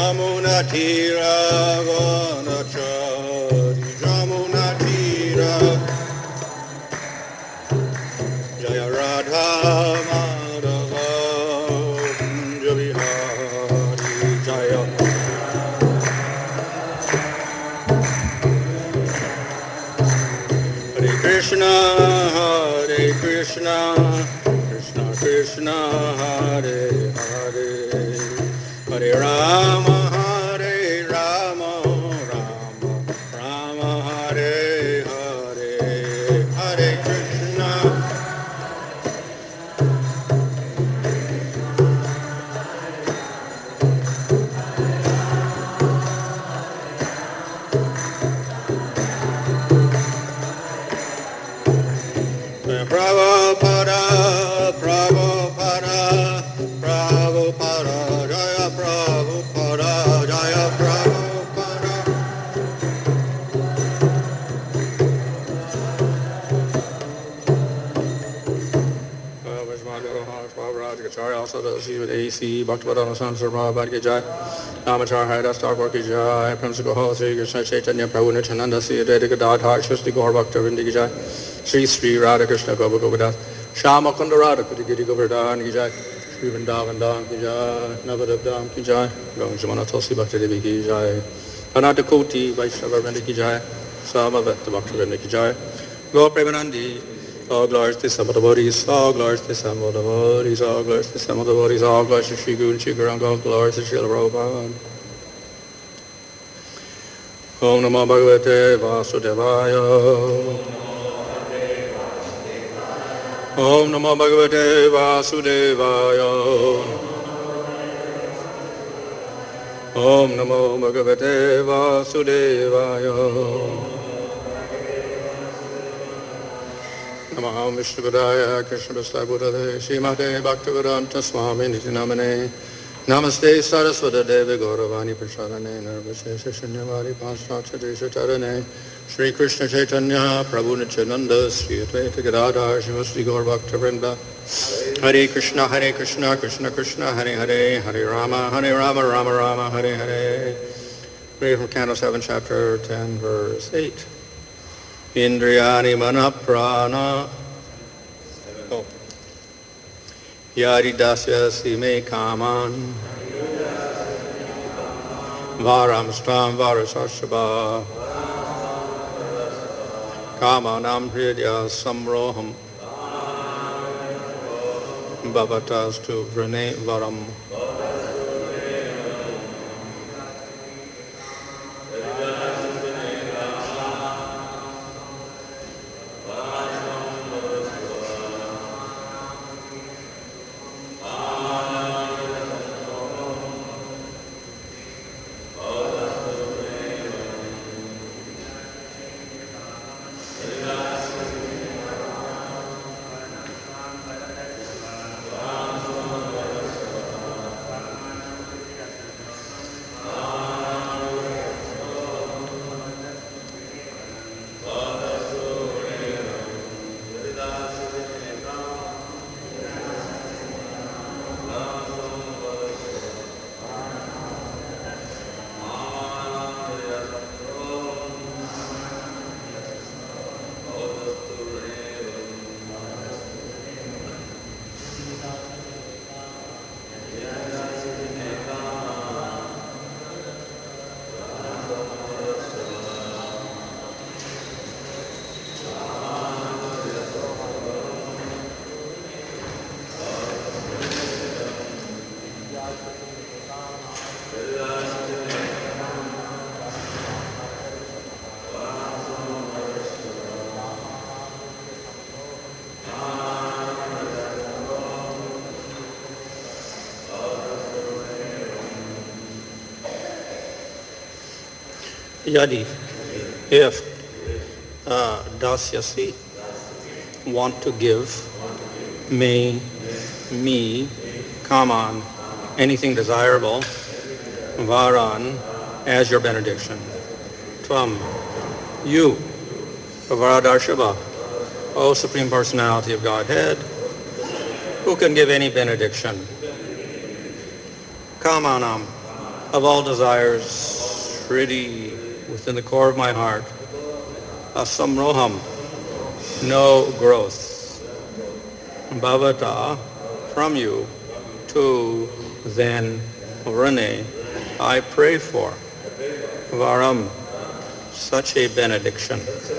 Jamunatira Vanachari Jamunatira Jaya Radha Madhava Kunja Vihari Jaya Hare Krishna Krishna Krishna Hare Hare Hare Rama Rama Rama Hare Hare Hare Krishna Prabhupada Prabhupada Prabhupada Jaya Prabhupada Jaya Prabhupada Prabhupada also does with AC Bhaktivedanta Sanskrit Prabhupada Ki Jai Namachar Haridas Thakur Ki Jai Pramsiko Ho Sri Krishna Chaitanya Prabhu Nityananda Sri Advaita Gadadhar Shri Gaur Bhaktivinoda Ki Jai Sri Radha Krishna Gopa Gopadas Shama Kunda Radha Kuti Giri Govardhan Ki Jai Sri Vrindavan Dham Ki Jai Navadip Dham Ki Jai Gaur Jamana Tulsi Bhakti Devi Ki Jai Ananta Koti Vaishnava Vrinda Ki Jai Samaveta Bhaktivinoda Ki Jai Gaur Premanandi all glories to some of the bodies, all glories to some of the bodies, all glories to some of the bodies, all glories to Shri Guru and Shri Guranga, all glories to Srila Prabhupada. Om Namo Bhagavate Vasudevaya. Om Namo Bhagavate Vasudevaya. Om Namo Bhagavate Vasudevaya. Namaham Vishnupadaya Krishna Vasudaya Buddhade Srimate Bhaktivedanta Swami Niti Namane Namaste Saraswata Devi Gauravani Prashadane Nirvashesha Shunyavadi Paschatya Desha Tarane Shri Krishna Chaitanya Prabhu Nityananda Sri Advaita Gadadhar Shri Gaur Bhaktivinoda Hare Krishna Krishna Krishna Hare Hare Hare Rama Rama Rama Hare Hare. Read from Canto 7 chapter 10 verse 8. Indriyani mana prana Yadi dasya sime kaman Varam stam varasashabha Kamanam hridya samroham Bhavastastu vrane varam. Yadi, if dasyasi, want to give, me, kaman, anything desirable, varan, as your benediction. Tvam, you, Varadharshava, O Supreme Personality of Godhead, who can give any benediction. Kamanam, of all desires, Shriddhi, within the core of my heart, asamroham, no growth, bhavata, from you, to then Rene, I pray for varam, such a benediction.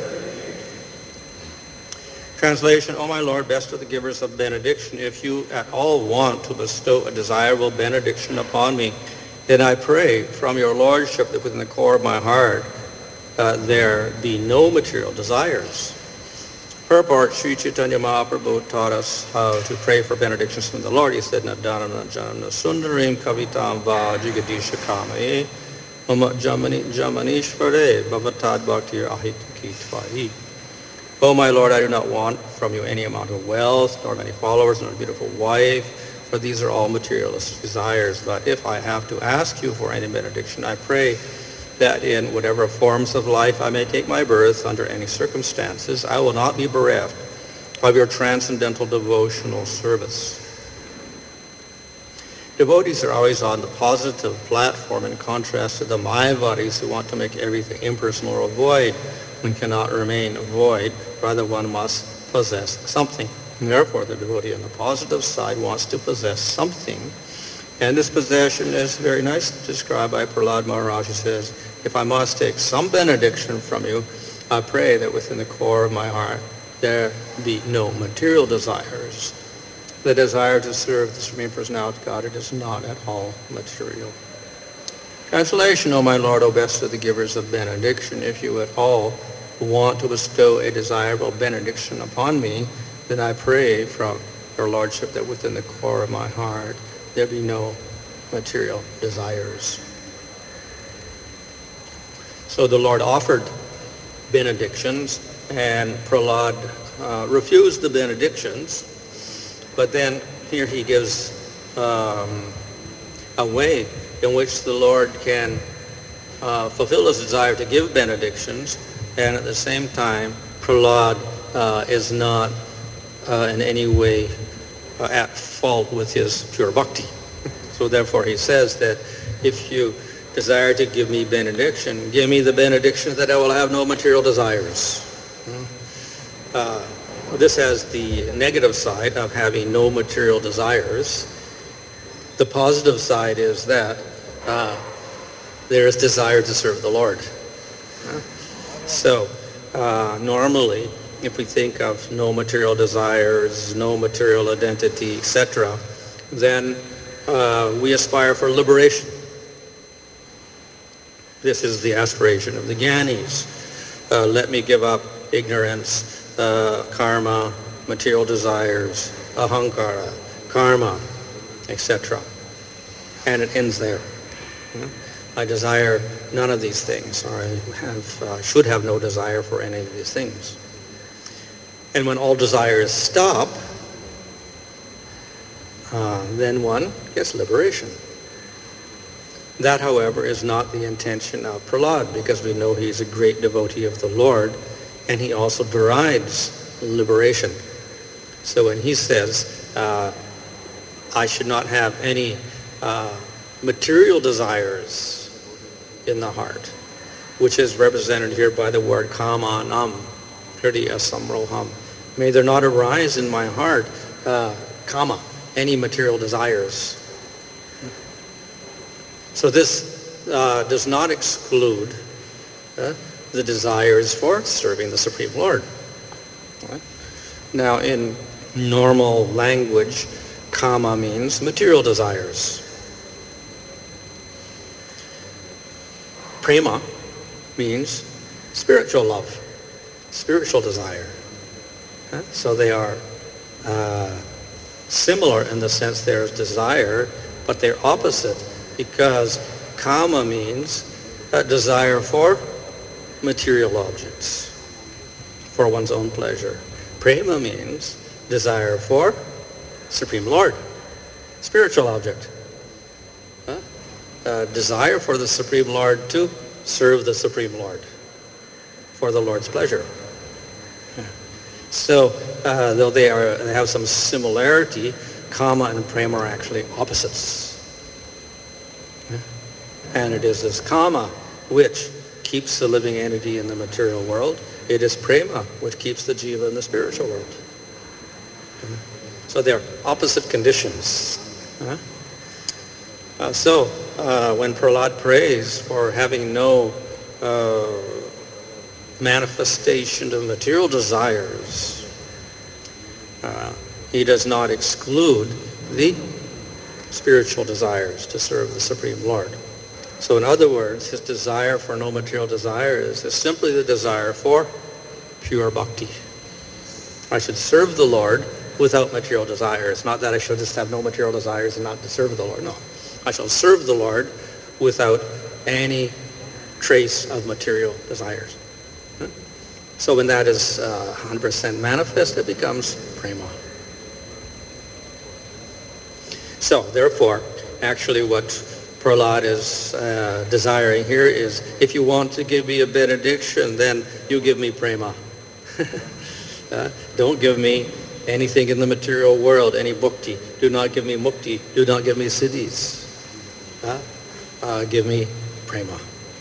Translation, O my Lord, best of the givers of benediction, if you at all want to bestow a desirable benediction upon me, then I pray from your Lordship that within the core of my heart there be no material desires. Purport, Sri Chaitanya Mahaprabhu taught us how to pray for benedictions from the Lord. He said, Nadanana Janana Sundarim Kavitam Va Jigadisha Kamae Mama Jamanishvare Bhavatad Bhaktir Ahitaki Tvai. O my Lord, I do not want from you any amount of wealth, nor many followers, nor a beautiful wife, for these are all materialist desires. But if I have to ask you for any benediction, I pray that in whatever forms of life I may take my birth, under any circumstances, I will not be bereft of your transcendental devotional service. Devotees are always on the positive platform in contrast to the Mayavadis who want to make everything impersonal or void. One cannot remain void, rather one must possess something. And therefore the devotee on the positive side wants to possess something. And this possession is very nicely described by Prahlad Maharaj, who says, if I must take some benediction from you, I pray that within the core of my heart there be no material desires. The desire to serve the Supreme Personality of God, it is not at all material. Translation, O my Lord, O best of the givers of benediction, if you at all want to bestow a desirable benediction upon me, then I pray from your Lordship that within the core of my heart there be no material desires. So the Lord offered benedictions, and Prahlad refused the benedictions, but then here he gives a way in which the Lord can fulfill his desire to give benedictions, and at the same time Prahlad is not in any way at fault with his pure bhakti. So therefore he says that if you desire to give me benediction, give me the benediction that I will have no material desires. This has the negative side of having no material desires. The positive side is that there is desire to serve the Lord. So normally, if we think of no material desires, no material identity, etc., then we aspire for liberation. This is the aspiration of the Gyanis. Let me give up ignorance, karma, material desires, ahankara, karma, etc. And it ends there. I desire none of these things, or I should have no desire for any of these things. And when all desires stop, then one gets liberation. That, however, is not the intention of Prahlad, because we know he's a great devotee of the Lord, and he also derides liberation. So when he says, I should not have any material desires in the heart, which is represented here by the word kamanam, hridiya samroham. May there not arise in my heart kama, any material desires. So this does not exclude the desires for serving the Supreme Lord. Right? Now, in normal language, kama means material desires. Prema means spiritual love, spiritual desire. So they are similar in the sense there is desire, but they're opposite, because kama means a desire for material objects, for one's own pleasure. Prema means desire for Supreme Lord, spiritual object. Desire for the Supreme Lord to serve the Supreme Lord for the Lord's pleasure. So, though they have some similarity, kama and prema are actually opposites. And it is this kama which keeps the living entity in the material world. It is prema which keeps the jiva in the spiritual world. So they're opposite conditions. So when Prahlad prays for having no manifestation of material desires, he does not exclude the spiritual desires to serve the Supreme Lord. So in other words, his desire for no material desires is simply the desire for pure bhakti. I should serve the Lord without material desires. Not that I should just have no material desires and not to serve the Lord. No. I shall serve the Lord without any trace of material desires. So when that is 100% manifest, it becomes prema. So therefore, actually what Prahlad is desiring here is, if you want to give me a benediction, then you give me prema. Don't give me anything in the material world, any bhakti. Do not give me mukti. Do not give me siddhis. Give me prema.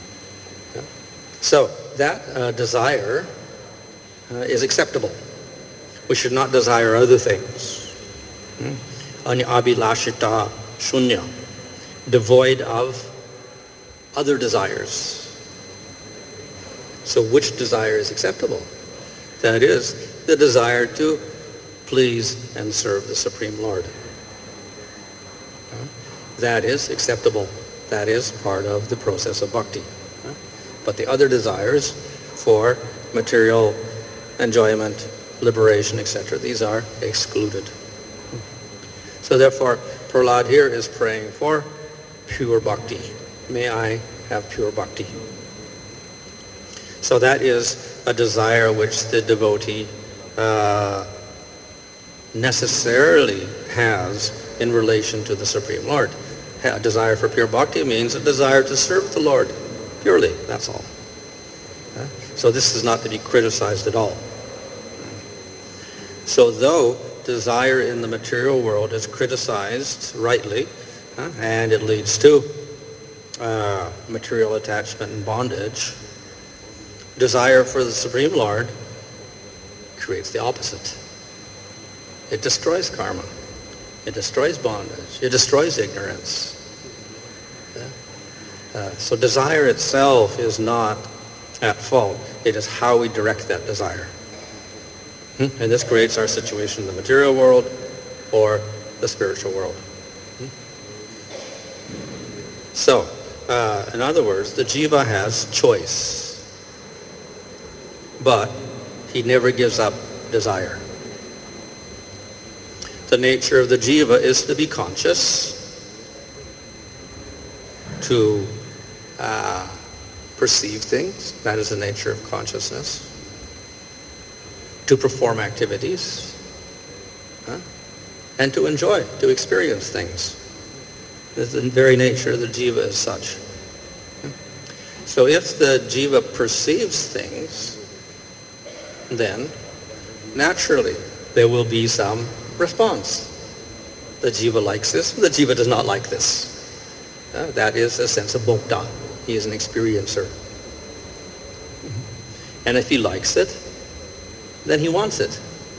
So that desire is acceptable. We should not desire other things. Anya abhilashita shunya, devoid of other desires. So which desire is acceptable? That is the desire to please and serve the Supreme Lord. That is acceptable. That is part of the process of bhakti. But the other desires for material enjoyment, liberation, etc., these are excluded. So therefore, Prahlad here is praying for pure bhakti. May I have pure bhakti. So that is a desire which the devotee necessarily has in relation to the Supreme Lord. A desire for pure bhakti means a desire to serve the Lord purely, that's all. So this is not to be criticized at all. So though desire in the material world is criticized rightly, and it leads to material attachment and bondage, desire for the Supreme Lord creates the opposite. It destroys karma. It destroys bondage. It destroys ignorance. So desire itself is not at fault. It is how we direct that desire. And this creates our situation in the material world or the spiritual world. So, in other words, the jiva has choice, but he never gives up desire. The nature of the jiva is to be conscious, to perceive things. That is the nature of consciousness. To perform activities, and to enjoy, to experience things. The very nature of the jiva is such. So if the jiva perceives things, then naturally there will be some response. The jiva likes this, the jiva does not like this. That is a sense of bhokta. He is an experiencer. And if he likes it, then he wants it.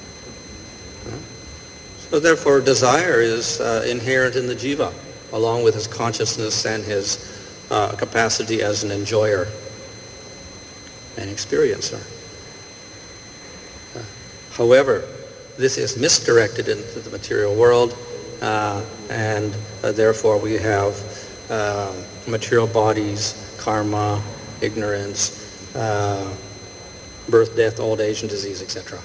So therefore desire is inherent in the jiva, along with his consciousness and his capacity as an enjoyer and experiencer. However, this is misdirected into the material world, and therefore we have material bodies, karma, ignorance, birth, death, old age, and disease, etc.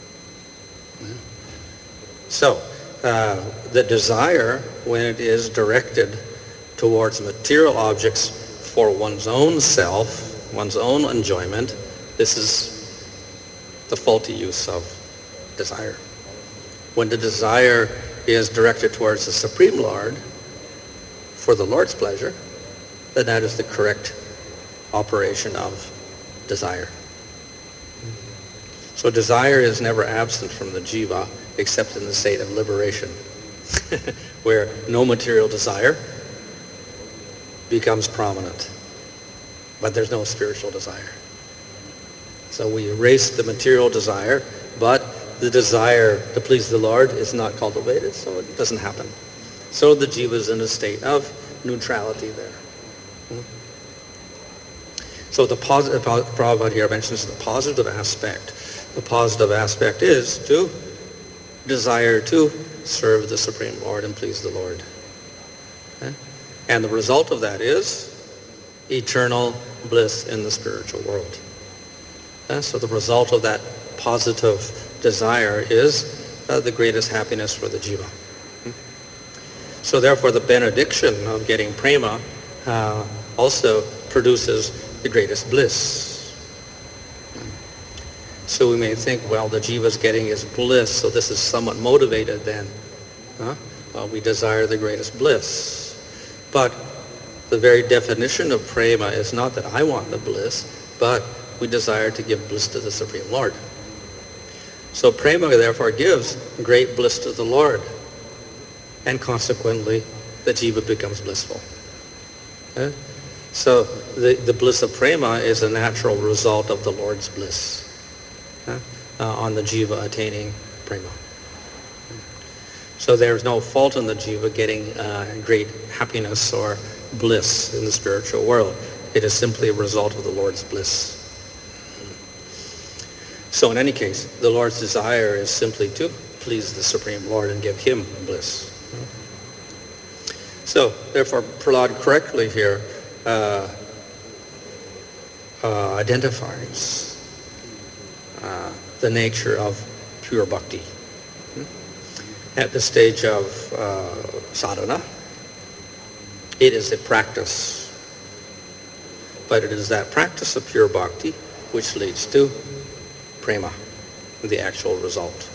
So, the desire, when it is directed towards material objects for one's own self, one's own enjoyment, this is the faulty use of desire. When the desire is directed towards the Supreme Lord for the Lord's pleasure, then that is the correct operation of desire. So desire is never absent from the jiva except in the state of liberation, where no material desire becomes prominent. But there's no spiritual desire. So we erase the material desire, but the desire to please the Lord is not cultivated, so it doesn't happen. So the jiva is in a state of neutrality there. So the positive, Prabhupada here mentions the positive aspect. The positive aspect is to desire to serve the Supreme Lord and please the Lord. And the result of that is eternal bliss in the spiritual world. So the result of that positive desire is the greatest happiness for the jiva. So therefore the benediction of getting prema also produces the greatest bliss. So we may think, well, the jiva is getting his bliss, so this is somewhat motivated then. Well, we desire the greatest bliss. But the very definition of prema is not that I want the bliss, but we desire to give bliss to the Supreme Lord. So prema therefore gives great bliss to the Lord, and consequently the jiva becomes blissful. So the bliss of prema is a natural result of the Lord's bliss on the jiva attaining prema. So there's no fault in the jiva getting great happiness or bliss in the spiritual world. It is simply a result of the Lord's bliss. So in any case, the Lord's desire is simply to please the Supreme Lord and give him bliss. So therefore, Prahlad correctly here identifies the nature of pure bhakti. At the stage of sadhana, it is a practice, but it is that practice of pure bhakti which leads to prema, the actual result.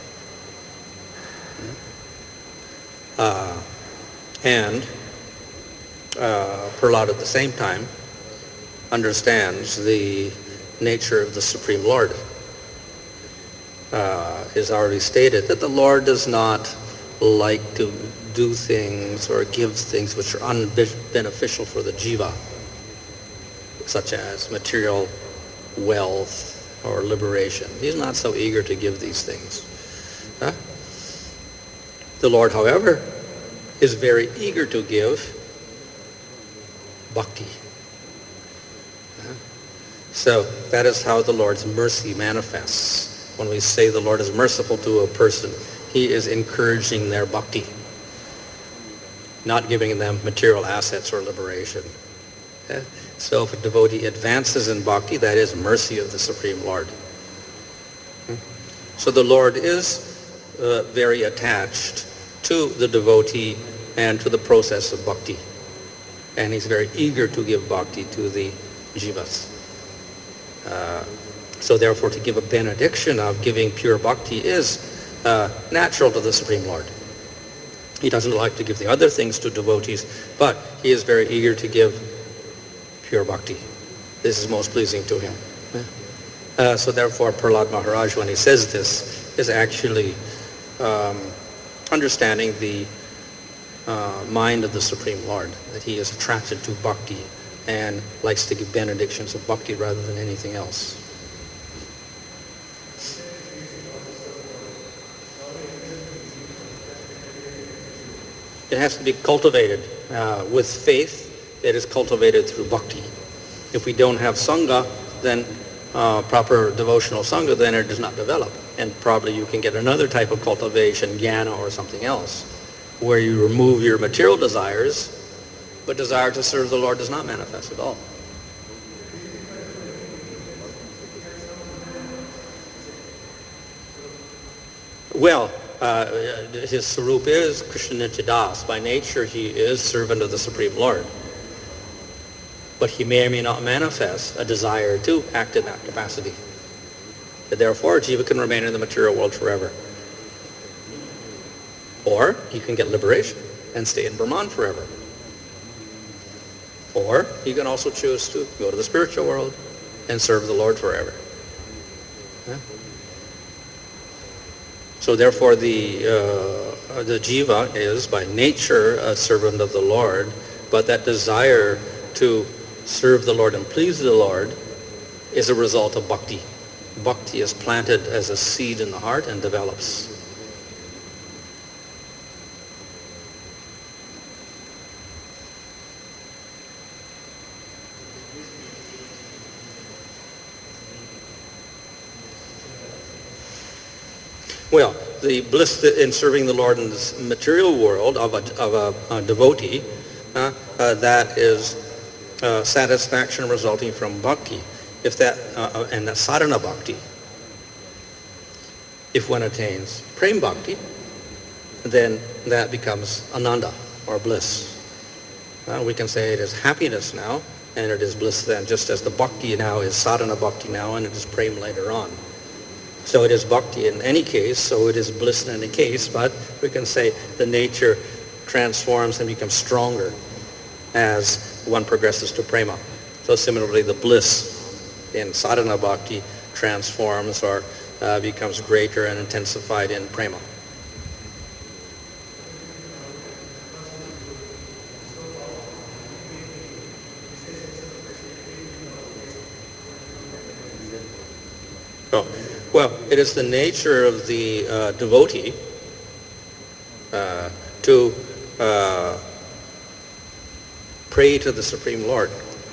And Prahlad at the same time understands the nature of the Supreme Lord. Is already stated that the Lord does not like to do things or give things which are unbeneficial for the jiva, such as material wealth or liberation. He's not so eager to give these things. The Lord, however, is very eager to give bhakti. So that is how the Lord's mercy manifests. When we say the Lord is merciful to a person, he is encouraging their bhakti, not giving them material assets or liberation. So if a devotee advances in bhakti, that is mercy of the Supreme Lord. So the Lord is very attached to the devotee and to the process of bhakti. And he's very eager to give bhakti to the jivas. So therefore to give a benediction of giving pure bhakti is natural to the Supreme Lord. He doesn't like to give the other things to devotees, but he is very eager to give pure bhakti. This is most pleasing to him. So therefore Prahlad Maharaj, when he says this, is actually understanding the mind of the Supreme Lord, that he is attracted to bhakti and likes to give benedictions of bhakti rather than anything else. It has to be cultivated with faith. It is cultivated through bhakti. If we don't have sangha, then proper devotional sangha, then it does not develop. And probably you can get another type of cultivation, jnana or something else, where you remove your material desires, but desire to serve the Lord does not manifest at all. Well, his sarup is Krishna Nityadas. By nature, he is servant of the Supreme Lord. But he may or may not manifest a desire to act in that capacity. Therefore, jiva can remain in the material world forever. Or he can get liberation and stay in Brahman forever. Or he can also choose to go to the spiritual world and serve the Lord forever. So therefore the jiva is by nature a servant of the Lord, but that desire to serve the Lord and please the Lord is a result of bhakti. Bhakti is planted as a seed in the heart and develops. Well, the bliss in serving the Lord in this material world of a devotee, that is satisfaction resulting from bhakti. If that and that's sadhana bhakti. If one attains prem bhakti, then that becomes ananda or bliss. We can say it is happiness now, and it is bliss then, just as the bhakti now is sadhana bhakti now, and it is prem later on. So it is bhakti in any case, so it is bliss in any case, but we can say the nature transforms and becomes stronger as one progresses to prema. So similarly, the bliss in sadhana bhakti transforms or becomes greater and intensified in prema. Oh, well, it is the nature of the devotee to pray to the Supreme Lord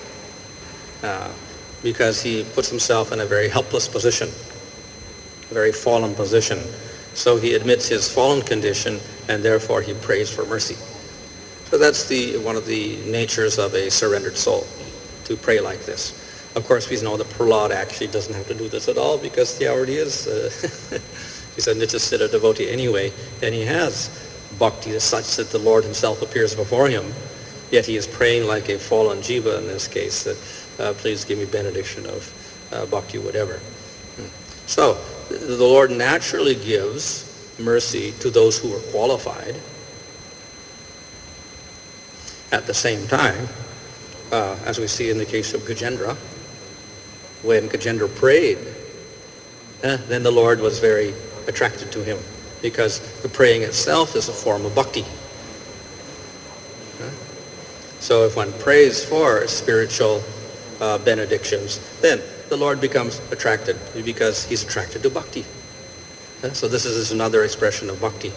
because he puts himself in a very helpless position, a very fallen position. So he admits his fallen condition and therefore he prays for mercy. So that's one of the natures of a surrendered soul, to pray like this. Of course, we know that Prahlad actually doesn't have to do this at all because he already is. He's a Nityasiddha devotee anyway, and he has bhakti such that the Lord himself appears before him, yet he is praying like a fallen jiva in this case, that please give me benediction of bhakti, whatever. So the Lord naturally gives mercy to those who are qualified. At the same time, as we see in the case of Gajendra, when Gajendra prayed, then the Lord was very attracted to him because the praying itself is a form of bhakti. So if one prays for spiritual benedictions, then the Lord becomes attracted because he's attracted to bhakti. So this is another expression of bhakti.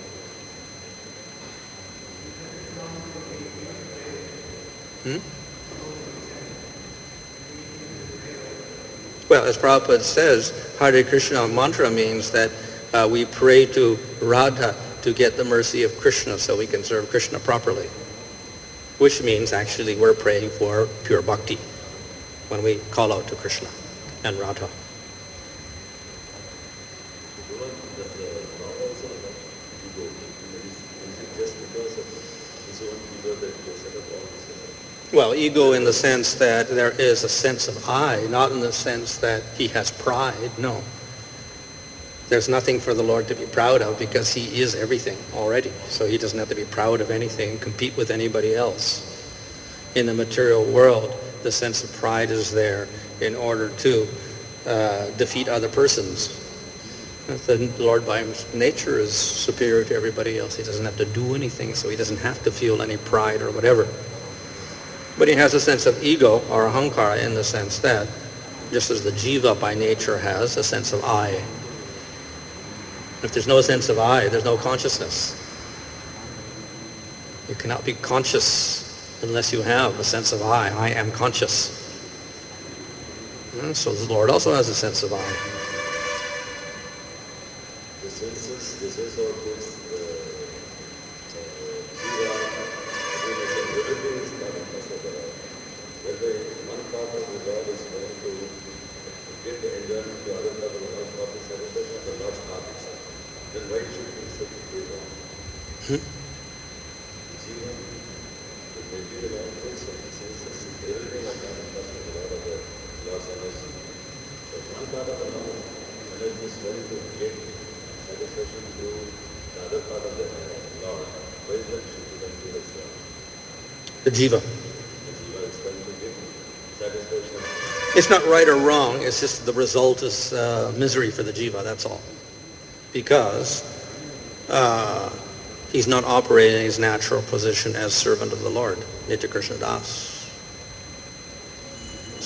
Well, as Prabhupada says, Hare Krishna mantra means that we pray to Radha to get the mercy of Krishna so we can serve Krishna properly. Which means actually we're praying for pure bhakti when we call out to Krishna and Radha. Well, ego in the sense that there is a sense of I, not in the sense that he has pride, no. There's nothing for the Lord to be proud of because he is everything already. So he doesn't have to be proud of anything, compete with anybody else. In the material world, the sense of pride is there in order to defeat other persons. The Lord by his nature is superior to everybody else. He doesn't have to do anything, so he doesn't have to feel any pride or whatever. But he has a sense of ego or ahankara in the sense that, just as the jiva by nature has a sense of I. If there's no sense of I, there's no consciousness. You cannot be conscious unless you have a sense of I. I am conscious. So the Lord also has a sense of I. The sense of this jiva, everything is not possible. Whether one part of the Lord is going to get the enjoyment to other part of the Lord's part is satisfaction of the Lord's heart itself. Then why should we accept the jiva? Jiva, the material outputs of the senses, everything is not possible to the Lord's energy. But one part of the Lord's energy is going to get satisfaction through the other part of the Lord. Why is that should be considered as well? The jiva. The jiva is going to get satisfaction. It's not right or wrong, it's just the result is misery for the jiva, that's all. Because he's not operating in his natural position as servant of the Lord, Nitya Krishna Das.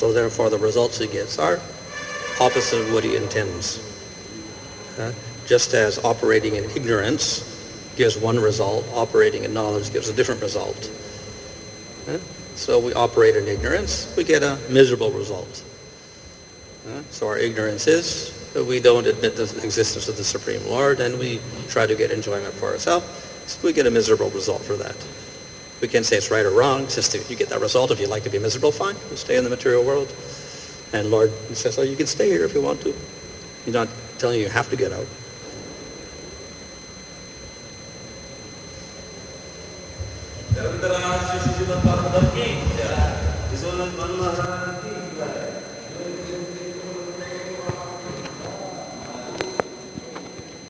So therefore the results he gets are opposite of what he intends. Just as operating in ignorance gives one result, operating in knowledge gives a different result. So we operate in ignorance, we get a miserable result. So our ignorance is that we don't admit the existence of the Supreme Lord, and we try to get enjoyment for ourselves. So we get a miserable result for that. We can't say it's right or wrong, it's just that you get that result. If you like to be miserable, fine, you stay in the material world. And Lord says, oh, you can stay here if you want to. He's not telling you have to get out. Dalam terang Sri Sri Bapak Bagi, ya, di sana